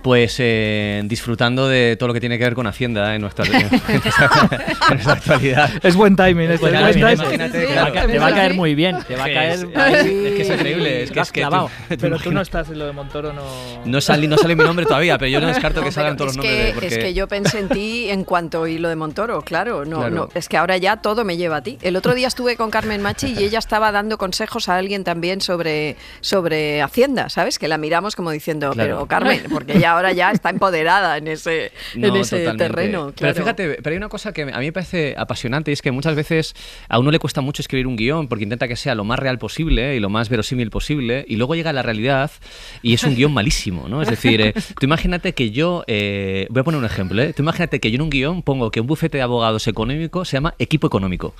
Pues eh, disfrutando de todo lo que tiene que ver con Hacienda en nuestra, en nuestra, en nuestra actualidad. Es buen timing. Es buen timing. Imagínate, te, va a, te va a caer muy bien. Te va a caer. Es, es que es increíble. Es que es que tú, pero tú no estás en lo de Montoro, no. No sale, no sale mi nombre todavía, pero yo no descarto que no, salgan todos los nombres. Que, de, porque... Es que yo pensé en ti en cuanto oí lo de Montoro, claro, no, claro. no. Es que ahora ya todo me lleva a ti. El otro día estuve con Carmen Machi y ella estaba dando consejos a alguien también sobre, sobre Hacienda, ¿sabes? Que la miramos como diciendo, claro. pero Carmen, porque ella ahora ya está empoderada en ese, no, en ese terreno. Claro. Pero fíjate, pero hay una cosa que a mí me parece apasionante y es que muchas veces a uno le cuesta mucho escribir un guión porque intenta que sea lo más real posible y lo más verosímil posible y luego llega la realidad y es un guión malísimo, ¿no? Es decir, eh, tú imagínate que yo, eh, voy a poner un ejemplo, ¿eh? Tú imagínate que yo en un guión pongo que un bufete de abogados económico se llama Equipo Económico.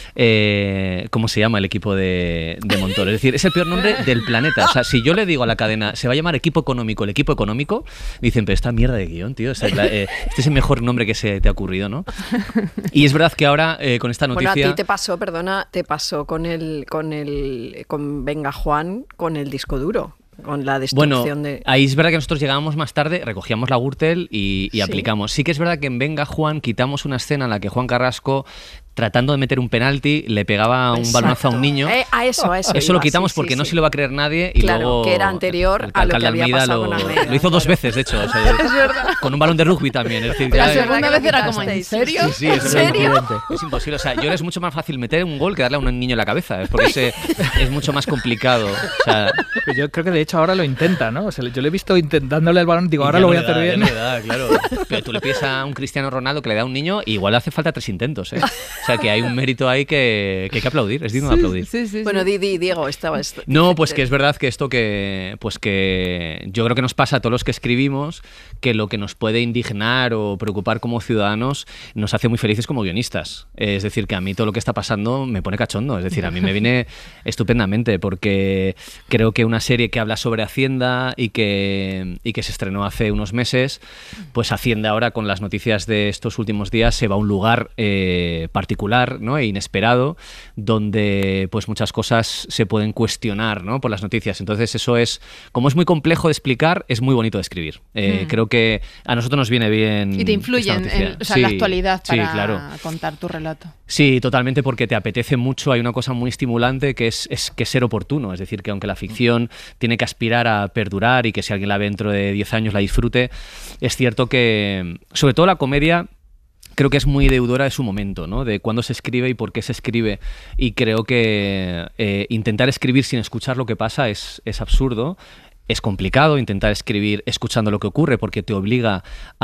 Eh, ¿Cómo se llama el equipo de, de Montoro? Es decir, es el peor nombre del planeta. O sea, si yo le digo a la cadena, se va a llamar Equipo Económico, el Equipo Económico, dicen, pero esta mierda de guión, tío, o sea, la, eh, este es el mejor nombre que se te ha ocurrido, ¿no? Y es verdad que ahora, eh, con esta noticia... Bueno, a ti te pasó, perdona, te pasó con el, con el, con Venga Juan, con el disco duro. Con la destrucción bueno, de... ahí es verdad que nosotros llegábamos más tarde, recogíamos la Gürtel y, y sí. aplicamos. Sí que es verdad que en Venga Juan quitamos una escena en la que Juan Carrasco, tratando de meter un penalti, le pegaba un Exacto. balonazo a un niño. Eh, a eso, a eso. Eso iba, lo quitamos sí, porque sí, no sí. se lo va a creer nadie y claro, luego... que era anterior el, a lo que había Almeida pasado lo, con Almeida. Lo hizo dos claro. veces, de hecho. O sea, es verdad. Con un balón de rugby también. Es decir, la ya, segunda vez era como, ¿en serio? Sí, sí, es ¿En serio? Es imposible. O sea, yo es mucho más fácil meter un gol que darle a un niño en la cabeza. ¿eh? Porque ese es mucho más complicado. O sea, pues yo creo que de hecho ahora lo intenta, ¿no? O sea, yo le he visto intentándole el balón, digo, ahora lo voy a hacer bien. Ya da, claro. Pero tú le pides a un Cristiano Ronaldo que le da a un niño y igual le hace falta tres intentos. ¿eh? O sea, que hay un mérito ahí que, que hay que aplaudir. Es digno de aplaudir. Sí, sí, sí, bueno, di, di, Diego, estaba... Esto. No, pues que es verdad que esto que... Pues que yo creo que nos pasa a todos los que escribimos, que lo que nos puede indignar o preocupar como ciudadanos nos hace muy felices como guionistas. Es decir, que a mí todo lo que está pasando me pone cachondo. Es decir, a mí me viene estupendamente porque creo que una serie que habla sobre Hacienda y que, y que se estrenó hace unos meses, pues Hacienda ahora con las noticias de estos últimos días se va a un lugar eh, particular, ¿no? e inesperado, donde pues muchas cosas se pueden cuestionar, ¿no? por las noticias. Entonces eso es, como es muy complejo de explicar, es muy bonito de escribir. Eh, mm. Creo que a nosotros nos viene bien. Y te influye en, en o sea, sí, la actualidad para sí, claro. contar tu relato. Sí, totalmente, porque te apetece mucho. Hay una cosa muy estimulante que es, es que ser oportuno. Es decir, que aunque la ficción tiene que aspirar a perdurar y que si alguien la ve dentro de diez años la disfrute, es cierto que, sobre todo la comedia, creo que es muy deudora de su momento, ¿no? De cuándo se escribe y por qué se escribe. Y creo que eh, intentar escribir sin escuchar lo que pasa es, es absurdo. Es complicado intentar escribir escuchando lo que ocurre porque te obliga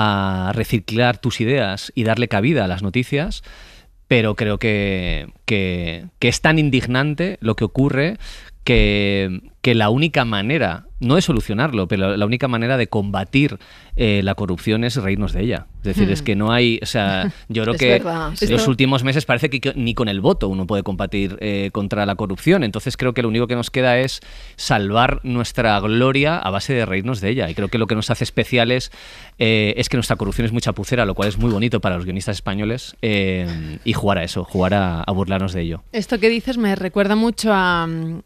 a reciclar tus ideas y darle cabida a las noticias, pero creo que, que, que es tan indignante lo que ocurre que, que la única manera, no de solucionarlo, pero la única manera de combatir eh, la corrupción es reírnos de ella. Es decir, hmm. es que no hay... O sea, yo creo es que verdad. en los últimos meses parece que ni con el voto uno puede combatir eh, contra la corrupción. Entonces creo que lo único que nos queda es salvar nuestra gloria a base de reírnos de ella. Y creo que lo que nos hace especiales eh, es que nuestra corrupción es muy chapucera, lo cual es muy bonito para los guionistas españoles, eh, y jugar a eso, jugar a, a burlarnos de ello. Esto que dices me recuerda mucho a,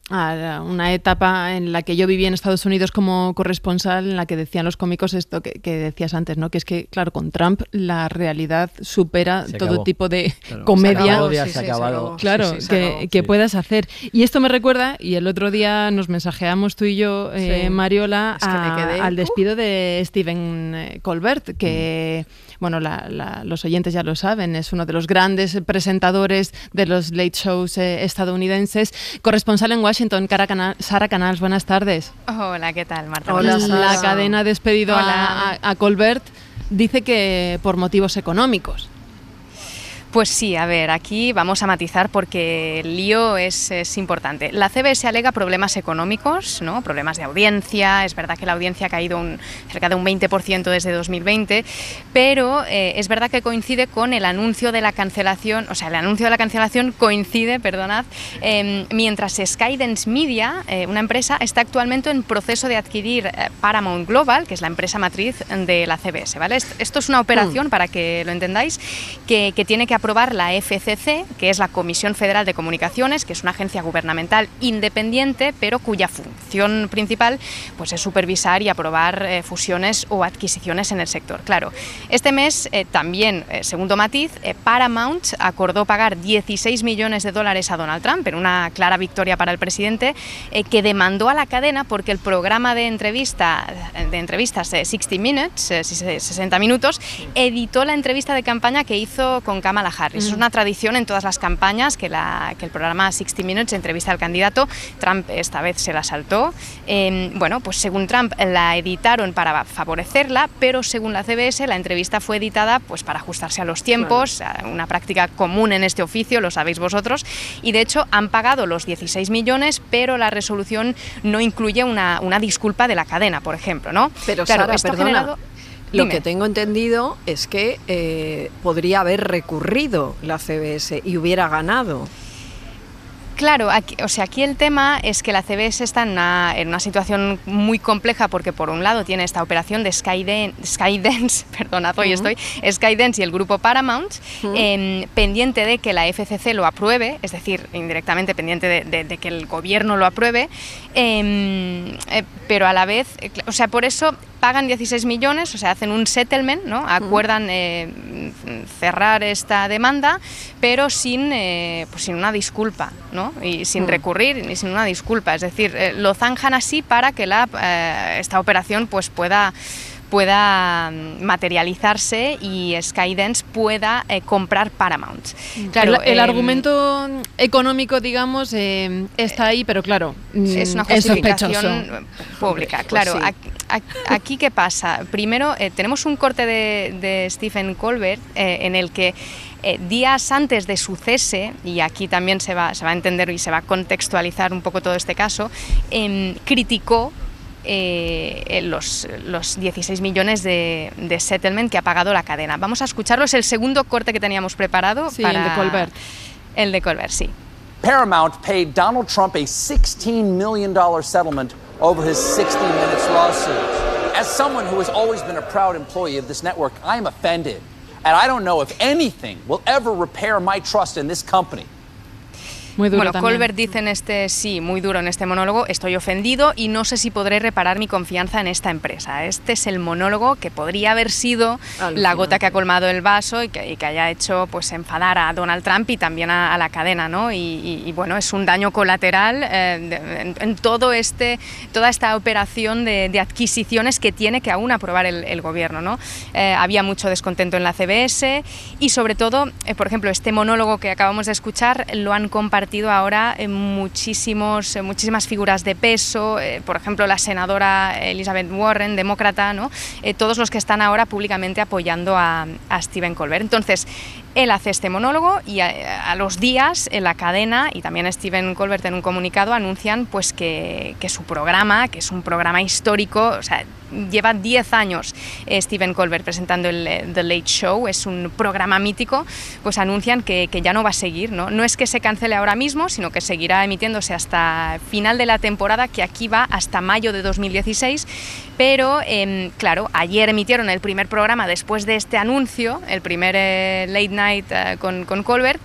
a una etapa en la que yo viví en Estados Unidos como corresponsal, en la que decían los cómicos esto que, que decías antes, ¿no? Que es que, claro, con Trump la realidad supera se todo acabó. tipo de claro. comedia. Se acabó, Sí, se sí, ha se acabado. acabó. Claro, Sí, sí, que, acabó. que Sí. puedas hacer. Y esto me recuerda, y el otro día nos mensajeamos tú y yo, eh, Sí. Mariola, Es que me a- quedé- al despido de Stephen eh, Colbert, que, mm. bueno, la, la, los oyentes ya lo saben, es uno de los grandes presentadores de los late shows eh, estadounidenses, corresponsal en Washington. Cara Cana- Sara Canals, buenas tardes. Hola, ¿qué tal, Marta? Hola, Buenas Sara. La cadena ha despedido Hola. a, a Colbert, dice que por motivos económicos. Pues sí, a ver, aquí vamos a matizar porque el lío es, es importante. La C B S alega problemas económicos, ¿no? Problemas de audiencia. Es verdad que la audiencia ha caído un, cerca de un veinte por ciento desde dos mil veinte, pero eh, es verdad que coincide con el anuncio de la cancelación, o sea, el anuncio de la cancelación coincide, perdonad, eh, mientras Skydance Media, eh, una empresa, está actualmente en proceso de adquirir eh, Paramount Global, que es la empresa matriz de la C B S, ¿vale? Esto es una operación, mm. para que lo entendáis, que, que tiene que aprobar aprobar la F C C, que es la Comisión Federal de Comunicaciones, que es una agencia gubernamental independiente, pero cuya función principal pues, es supervisar y aprobar eh, fusiones o adquisiciones en el sector. Claro, este mes eh, también, eh, segundo matiz, eh, Paramount acordó pagar dieciséis millones de dólares a Donald Trump, en una clara victoria para el presidente, eh, que demandó a la cadena porque el programa de, entrevista, de entrevistas eh, sesenta Minutes, eh, sesenta minutos, editó la entrevista de campaña que hizo con Kamala Harris. Mm. Es una tradición en todas las campañas que, la, que el programa sesenta Minutes entrevista al candidato. Trump esta vez se la saltó. Eh, bueno, pues según Trump la editaron para favorecerla, pero según la C B S la entrevista fue editada pues para ajustarse a los tiempos, claro. Una práctica común en este oficio, lo sabéis vosotros, y de hecho han pagado los dieciséis millones, pero la resolución no incluye una, una disculpa de la cadena, por ejemplo, ¿no? Pero claro, Sara, esto perdona, generado... Lo Dime. que tengo entendido es que eh, podría haber recurrido la C B S y hubiera ganado. Claro, aquí, o sea, aquí el tema es que la C B S está en una, en una situación muy compleja porque por un lado tiene esta operación de Skydance, Skydance perdonad, hoy uh-huh. estoy, Skydance y el grupo Paramount, uh-huh. eh, pendiente de que la F C C lo apruebe, es decir, indirectamente pendiente de, de, de que el gobierno lo apruebe, eh, eh, pero a la vez, eh, o sea, por eso pagan dieciséis millones, o sea, hacen un settlement, ¿no? Acuerdan eh, cerrar esta demanda, pero sin, eh, pues sin una disculpa, ¿no? Y sin mm. recurrir ni sin una disculpa, es decir, eh, lo zanjan así para que la, eh, esta operación pues pueda pueda materializarse y Skydance pueda eh, comprar Paramount. Claro, el, el eh, argumento económico, digamos, eh, está ahí, pero claro, es una justificación pública. Claro, pues sí. aquí, aquí ¿qué pasa? Primero, eh, tenemos un corte de, de Stephen Colbert eh, en el que Eh, días antes de su cese, y aquí también se va, se va a entender y se va a contextualizar un poco todo este caso, eh, criticó eh, los, los dieciséis millones de, de settlement que ha pagado la cadena. Vamos a escucharlo, es el segundo corte que teníamos preparado. Sí, para el de Colbert. El de Colbert, sí. Paramount paid Donald Trump a sixteen million dollars settlement over his sixty minutes lawsuit. As someone who has always been a proud employee of this network, I am offended. And I don't know if anything will ever repair my trust in this company. Muy duro bueno, también. Colbert dice en este, sí, muy duro en este monólogo, estoy ofendido y no sé si podré reparar mi confianza en esta empresa. Este es el monólogo que podría haber sido Al la final. gota que ha colmado el vaso y que, y que haya hecho pues enfadar a Donald Trump y también a, a la cadena, ¿no? Y, y, y bueno, es un daño colateral eh, de, en, en todo este, toda esta operación de, de adquisiciones que tiene que aún aprobar el, el gobierno, ¿no? Eh, había mucho descontento en la C B S y sobre todo, eh, por ejemplo, este monólogo que acabamos de escuchar lo han compartido ahora en muchísimos, en muchísimas figuras de peso, eh, por ejemplo la senadora Elizabeth Warren, demócrata, ¿no? Eh, todos los que están ahora públicamente apoyando a, a Stephen Colbert. Entonces, él hace este monólogo y a, a los días en la cadena y también Stephen Colbert en un comunicado anuncian pues que, que su programa, que es un programa histórico, o sea, lleva diez años eh, Stephen Colbert presentando el eh, The Late Show, es un programa mítico, pues anuncian que, que ya no va a seguir, ¿no? No es que se cancele ahora mismo, sino que seguirá emitiéndose hasta final de la temporada, que aquí va hasta mayo de dos mil dieciséis, pero eh, claro, ayer emitieron el primer programa después de este anuncio, el primer eh, Late Night eh, con, con Colbert.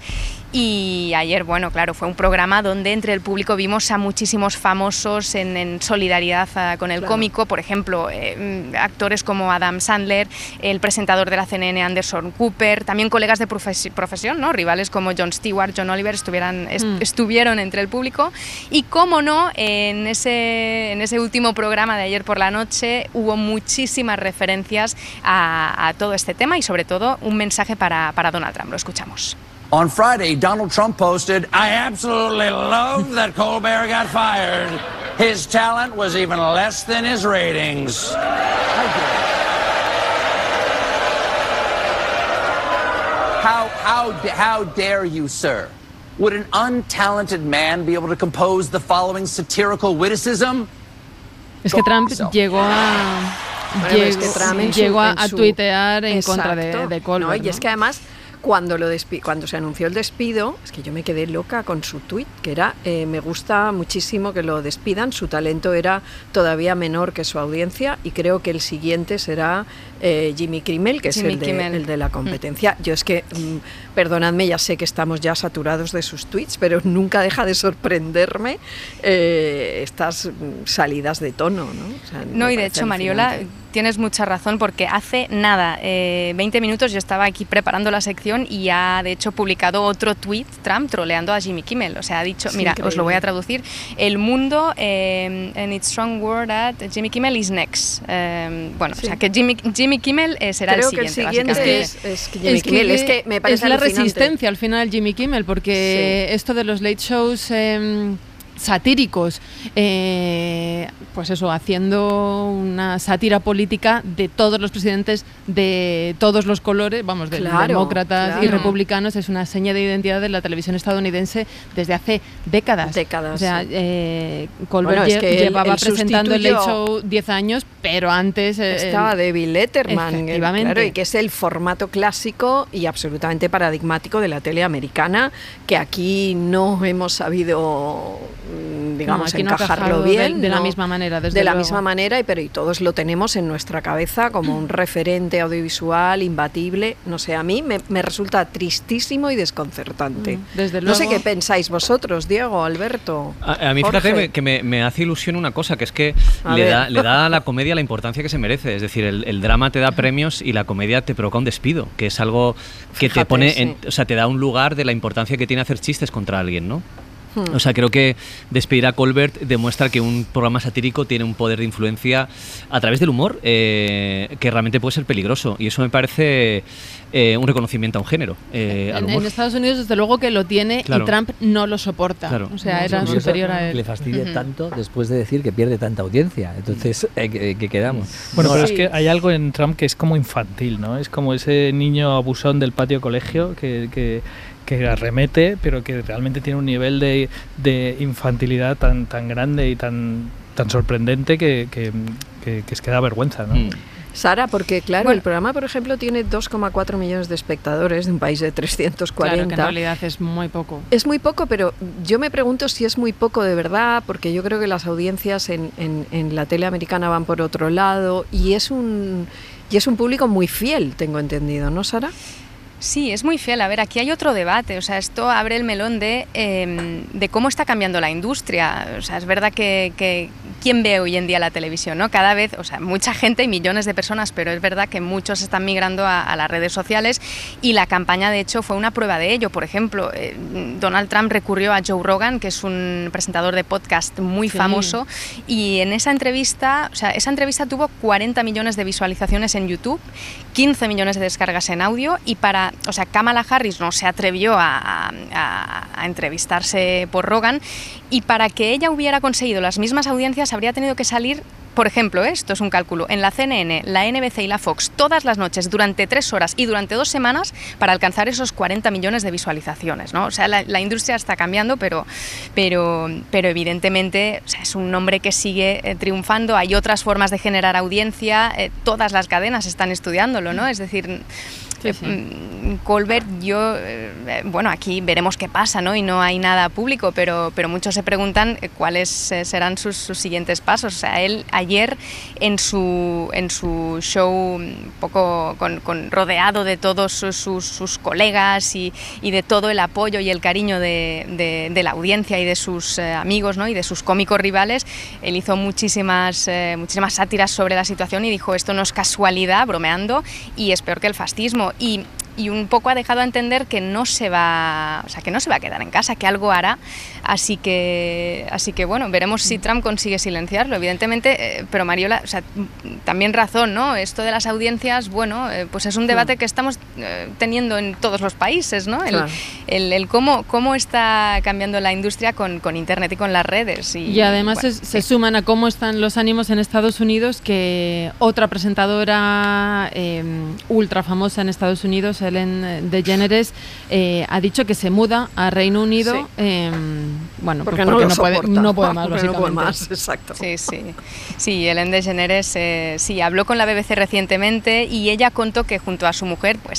Y ayer, bueno, claro, fue un programa donde entre el público vimos a muchísimos famosos en, en solidaridad uh, con el claro. cómico, por ejemplo, eh, actores como Adam Sandler, el presentador de la C N N Anderson Cooper, también colegas de profes- profesión, ¿no? Rivales como Jon Stewart, John Oliver estuvieran, est- mm. estuvieron entre el público y, cómo no, en ese, en ese último programa de ayer por la noche hubo muchísimas referencias a, a todo este tema y sobre todo un mensaje para, para Donald Trump. Lo escuchamos. On Friday, Donald Trump posted, I absolutely love that Colbert got fired. His talent was even less than his ratings. How, how, how dare you, sir? Would an untalented man be able to compose the following satirical witticism? Es que Trump llegó a... Bueno, llegó, es que Trump en llegó su, a, en a su, tuitear en exacto, contra de, de Colbert. ¿no? Y ¿no? es que además cuando, lo despi- cuando se anunció el despido, es que yo me quedé loca con su tuit, que era, eh, me gusta muchísimo que lo despidan, su talento era todavía menor que su audiencia y creo que el siguiente será eh, Jimmy Kimmel, que Jimmy es el de, Kimmel. el de la competencia. Mm. Yo es que, mm, perdonadme, ya sé que estamos ya saturados de sus tweets, pero nunca deja de sorprenderme eh, estas mm, salidas de tono, ¿no? O sea, no, me y de parece hecho, Mariola, alucinante. tienes mucha razón, porque hace nada, eh, veinte minutos yo estaba aquí preparando la sección y ha de hecho publicado otro tweet Trump troleando a Jimmy Kimmel. O sea, ha dicho, Es mira, increíble. os lo voy a traducir, el mundo, eh, and it's strong word at Jimmy Kimmel is next. Eh, bueno, Sí. o sea, que Jimmy, Jimmy Kimmel eh, será Creo el que el siguiente, siguiente básicamente. es, es Jimmy Kimmel. Es que me parece es la alucinante. resistencia al final Jimmy Kimmel, porque Sí. esto de los late shows eh, satíricos, eh, pues eso, haciendo una sátira política de todos los presidentes de todos los colores, vamos, de Claro, demócratas claro. y republicanos, es una seña de identidad de la televisión estadounidense desde hace décadas. Décadas, O sea, sí. eh, Colbert Bueno, es lle- que él- llevaba él presentando el Late sustituyó- Show diez años, pero antes eh, Estaba el- David Letterman, Efectivamente. claro, y que es el formato clásico y absolutamente paradigmático de la tele americana, que aquí no hemos sabido, mm, digamos, No, aquí no ha encajarlo encajado bien. de- de la ¿no? misma manera, desde De la luego. misma manera, y- pero y todos lo tenemos en nuestra cabeza como un referente audiovisual imbatible. No sé, a mí me, me resulta tristísimo y desconcertante. Mm, desde No sé luego. qué pensáis vosotros, Diego, Alberto. A, a mí, Jorge. fíjate me- que me, me hace ilusión una cosa, que es que A le ver. da, le da a la comedia la importancia que se merece. Es decir, el, el drama te da premios y la comedia te provoca un despido, que es algo que Fíjate, te pone, sí. en- o sea, te da un lugar de la importancia que tiene hacer chistes contra alguien, ¿no? Hmm. O sea, creo que despedir a Colbert demuestra que un programa satírico tiene un poder de influencia a través del humor eh, que realmente puede ser peligroso. Y eso me parece eh, un reconocimiento a un género, eh, al En, humor. en Estados Unidos, desde luego que lo tiene, Claro. y Trump no lo soporta. Claro. O sea, No, era es curioso superior a que él. le fastidie Ujú. tanto después de decir que pierde tanta audiencia. Entonces, eh, que, que quedamos. Bueno, No, pero la- es que hay algo en Trump que es como infantil, ¿no? Es como ese niño abusón del patio colegio que, que, que arremete, pero que realmente tiene un nivel de, de infantilidad tan, tan grande y tan, tan sorprendente que, que, que, que es que da vergüenza, ¿no? Mm. Sara, porque claro, Bueno. el programa, por ejemplo, tiene dos coma cuatro millones de espectadores de un país de trescientos cuarenta. Claro, que en realidad es muy poco. Es muy poco, pero yo me pregunto si es muy poco de verdad, porque yo creo que las audiencias en, en, en la tele americana van por otro lado y es un y es un público muy fiel, tengo entendido, ¿no, Sara? Sí, es muy fiel. A ver, aquí hay otro debate. O sea, esto abre el melón de, eh, de cómo está cambiando la industria. O sea, es verdad que, que ¿quién ve hoy en día la televisión? ¿No? Cada vez, o sea, mucha gente y millones de personas, pero es verdad que muchos están migrando a, a las redes sociales y la campaña, de hecho, fue una prueba de ello. Por ejemplo, eh, Donald Trump recurrió a Joe Rogan, que es un presentador de podcast muy Sí. famoso, y en esa entrevista, o sea, esa entrevista tuvo cuarenta millones de visualizaciones en YouTube, quince millones de descargas en audio, y para, o sea, Kamala Harris no se atrevió a, a, a entrevistarse por Rogan, y para que ella hubiera conseguido las mismas audiencias habría tenido que salir, por ejemplo, ¿eh? Esto es un cálculo, en la C N N, la N B C y la Fox todas las noches durante tres horas y durante dos semanas para alcanzar esos cuarenta millones de visualizaciones, ¿no? O sea, la, la industria está cambiando, pero, pero, pero evidentemente, o sea, es un nombre que sigue eh, triunfando. Hay otras formas de generar audiencia, eh, todas las cadenas están estudiándolo, ¿no? Es decir, Sí, sí. eh, Colbert, yo, eh, bueno, aquí veremos qué pasa, ¿no? Y no hay nada público, pero, pero muchos se preguntan eh, cuáles eh, serán sus, sus siguientes pasos. O sea, él ayer en su, en su show, un poco con, con rodeado de todos sus, sus, sus colegas y, y de todo el apoyo y el cariño de, de, de la audiencia y de sus eh, amigos, ¿no? Y de sus cómicos rivales, él hizo muchísimas, eh, muchísimas sátiras sobre la situación y dijo, esto no es casualidad, bromeando, y es peor que el fascismo. Y, y un poco ha dejado a entender que no se va, o sea, que no se va a quedar en casa, que algo hará. Así que, así que bueno, veremos si Trump consigue silenciarlo, evidentemente. Eh, pero Mariola, o sea, también razón, ¿no? Esto de las audiencias, bueno, eh, pues es un debate que estamos eh, teniendo en todos los países, ¿no? El, Claro. el, el cómo, cómo está cambiando la industria con, con Internet y con las redes. Y, Y además bueno, se, se suman a cómo están los ánimos en Estados Unidos, que otra presentadora eh, ultra famosa en Estados Unidos, Ellen DeGeneres, eh, ha dicho que se muda a Reino Unido. Sí. eh, bueno, Porque, pues no, porque lo no, puede, soporta. no puede más, Porque no básicamente. puede más, exacto. Sí, sí. Sí, Ellen DeGeneres eh, sí, habló con la B B C recientemente y ella contó que junto a su mujer pues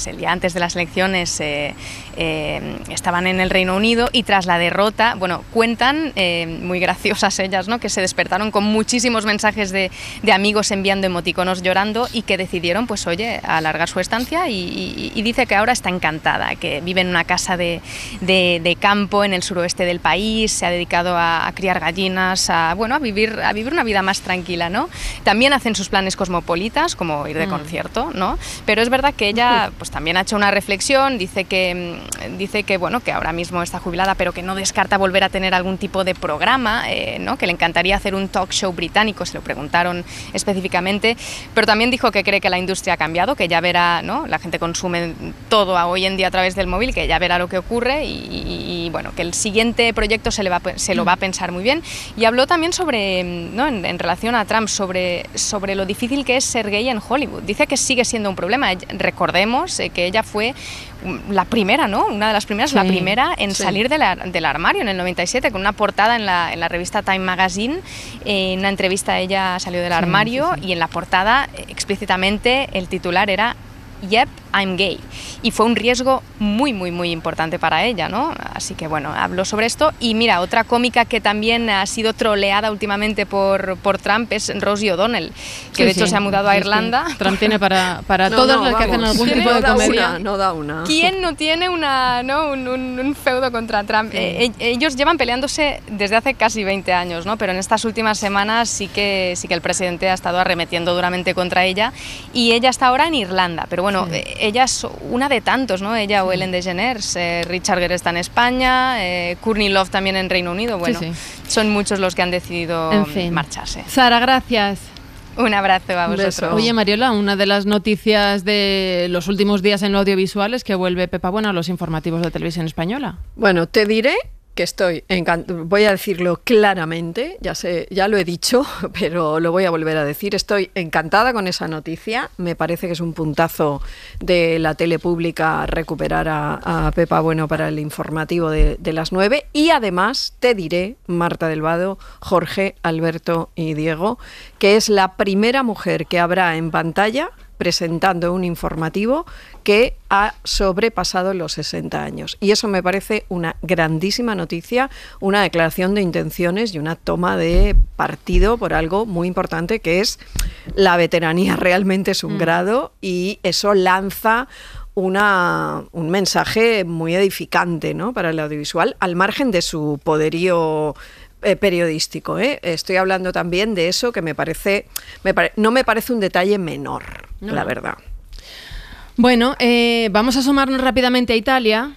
pues el día antes de las elecciones eh, eh, estaban en el Reino Unido y tras la derrota, bueno, cuentan, eh, muy graciosas ellas, ¿no?, que se despertaron con muchísimos mensajes de, de amigos enviando emoticonos llorando y que decidieron, pues oye, alargar su estancia y, y, y dice que ahora está encantada, que vive en una casa de, de, de campo en el suroeste del país, se ha dedicado a, a criar gallinas, a, bueno, a vivir, a vivir una vida más tranquila, ¿no? También hacen sus planes cosmopolitas, como ir de mm. concierto, ¿no? Pero es verdad que ella pues también ha hecho una reflexión, dice que, dice que, bueno, que ahora mismo está jubilada, pero que no descarta volver a tener algún tipo de programa, eh, ¿no?, que le encantaría hacer un talk show británico, se lo preguntaron específicamente, pero también dijo que cree que la industria ha cambiado, que ya verá, ¿no?, la gente consume todo hoy en día a través del móvil, que ya verá lo que ocurre y, y, y bueno, que el siguiente proyecto se, le va, se lo va a pensar muy bien. Y habló también sobre, ¿no?, en, en relación a Trump, sobre, sobre lo difícil que es ser gay en Hollywood. Dice que sigue siendo un problema. Recordemos eh, que ella fue la primera, ¿no?, una de las primeras, sí, la primera en sí. salir de la, del armario en el noventa y siete, con una portada en la, en la revista Time Magazine. En una entrevista ella salió del armario, sí, sí, sí. y en la portada explícitamente el titular era Yep, I'm gay. Y fue un riesgo muy, muy, muy importante para ella, ¿no? Así que, bueno, habló sobre esto. Y mira, otra cómica que también ha sido troleada últimamente por, por Trump es Rosie O'Donnell, que sí, de hecho sí. se ha mudado a Irlanda. Sí. Trump tiene para, para no, todos no, los vamos. que hacen algún tipo no de comedia. Una, no da una. ¿Quién no tiene una, ¿no? un, un, un feudo contra Trump? Sí. Eh, ellos llevan peleándose desde hace casi veinte años, ¿no? Pero en estas últimas semanas sí que, sí que el presidente ha estado arremetiendo duramente contra ella. Y ella está ahora en Irlanda. Pero bueno, sí. eh, ella es una de tantos, ¿no? Ella o Ellen DeGeneres, eh, Richard Gere está en España, eh, Courtney Love también en Reino Unido. Bueno, sí, sí. son muchos los que han decidido en fin. marcharse. Sara, gracias. Un abrazo a vosotros. Beso. Oye, Mariola, una de las noticias de los últimos días en lo audiovisual es que vuelve Pepa Bueno a los informativos de Televisión Española. Bueno, te diré que estoy encantada, voy a decirlo claramente, ya sé, ya lo he dicho, pero lo voy a volver a decir, estoy encantada con esa noticia, me parece que es un puntazo de la tele pública recuperar a, a Pepa Bueno para el informativo de, de las nueve, y además te diré, Marta del Vado, Jorge, Alberto y Diego, que es la primera mujer que habrá en pantalla presentando un informativo que ha sobrepasado los sesenta años. Y eso me parece una grandísima noticia, una declaración de intenciones y una toma de partido por algo muy importante, que es la veteranía realmente es un mm. grado, y eso lanza Una, un mensaje muy edificante, ¿no?, para el audiovisual, al margen de su poderío eh, periodístico, ¿eh? Estoy hablando también de eso que me parece, me pare, no me parece un detalle menor, no. la verdad. Bueno, eh, vamos a asomarnos rápidamente a Italia.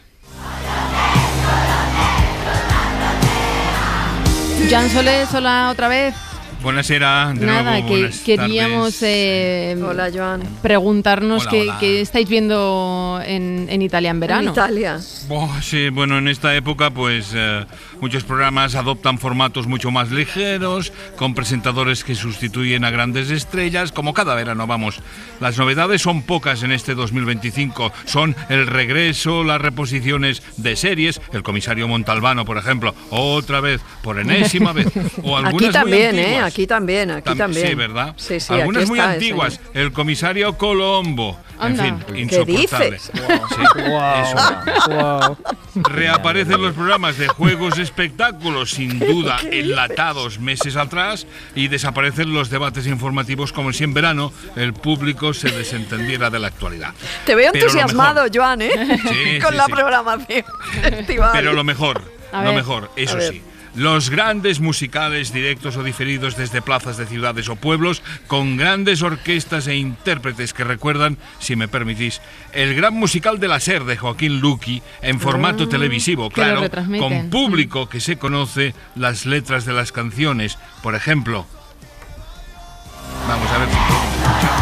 Jan Solés, hola otra vez. Buonasera, de Nada, nuevo, que queríamos eh, hola, Joan. preguntarnos hola, qué, hola. qué estáis viendo en, en Italia en verano. En Italia. Oh, sí, bueno, en esta época pues eh, muchos programas adoptan formatos mucho más ligeros, con presentadores que sustituyen a grandes estrellas, como cada verano, vamos. Las novedades son pocas en este dos mil veinticinco, son el regreso, las reposiciones de series, El comisario Montalbano, por ejemplo, otra vez, por enésima vez, o algunas aquí también, muy antiguas. ¿eh? Aquí también, aquí Tam- también. Sí, ¿verdad? Sí, sí, algunas aquí muy está antiguas, ese. El comisario Colombo, Anda. en fin, ¿Qué insoportable. dices? Sí, Wow, eso. wow. Reaparecen los programas de juegos espectáculos, sin duda enlatados meses atrás, y desaparecen los debates informativos como si en verano el público se desentendiera de la actualidad. Te veo Pero entusiasmado, mejor, Joan, ¿eh? Sí, con sí, la sí. programación estival. Pero lo mejor, A lo ver. mejor, eso A ver. sí. Los grandes musicales directos o diferidos desde plazas de ciudades o pueblos, con grandes orquestas e intérpretes que recuerdan, si me permitís, el gran musical de la SER de Joaquín Luqui en formato Ah, televisivo, que lo claro, retransmiten. con público que se conoce las letras de las canciones. Por ejemplo, vamos a ver si podemos escuchar.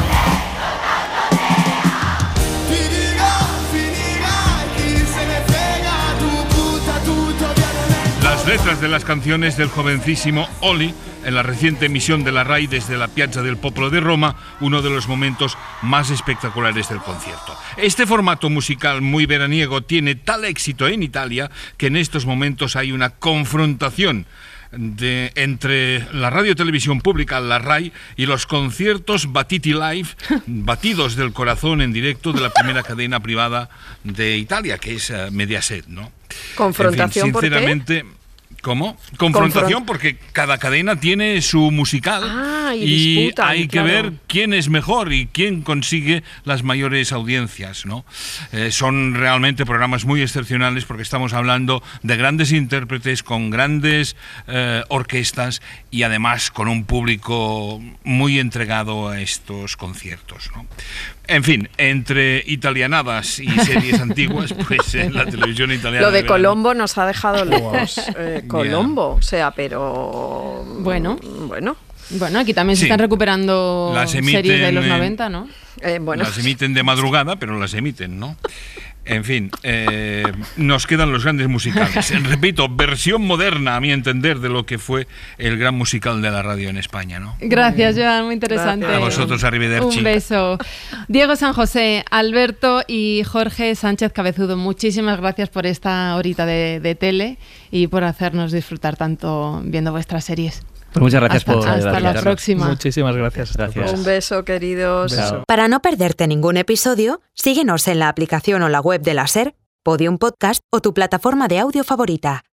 Las letras de las canciones del jovencísimo Oli en la reciente emisión de la RAI desde la Piazza del Popolo de Roma, uno de los momentos más espectaculares del concierto. Este formato musical muy veraniego tiene tal éxito en Italia que en estos momentos hay una confrontación de, entre la radio televisión pública, la RAI, y los conciertos Battiti Live, batidos del corazón en directo de la primera cadena privada de Italia, que es uh, Mediaset, ¿no? Confrontación, en fin, sinceramente, ¿por qué? ¿Cómo? Confrontación, porque cada cadena tiene su musical ah, y, y disputan, hay que claro. ver quién es mejor y quién consigue las mayores audiencias, ¿no? Eh, son realmente programas muy excepcionales porque estamos hablando de grandes intérpretes con grandes eh, orquestas y además con un público muy entregado a estos conciertos, ¿no? En fin, entre italianadas y series antiguas, pues en la televisión italiana... Lo de, de Colombo nos ha dejado locos. Eh, Colombo, yeah. o sea, pero... Bueno. Bueno. Bueno, aquí también se sí. están recuperando las series de los noventa, ¿no? Eh, bueno. Las emiten de madrugada, pero las emiten, ¿no? En fin, eh, nos quedan los grandes musicales. Repito, versión moderna, a mi entender, de lo que fue el gran musical de la radio en España, ¿no? Gracias, Joan, muy interesante. Gracias. A vosotros, arrivederci. Un beso. Diego San José, Alberto y Jorge Sánchez Cabezudo, muchísimas gracias por esta horita de, de tele y por hacernos disfrutar tanto viendo vuestras series. Pues muchas gracias hasta, por hasta la próxima. Muchísimas gracias. gracias. Un beso, queridos. Beso. Para no perderte ningún episodio, síguenos en la aplicación o la web de la SER, Podium Podcast o tu plataforma de audio favorita.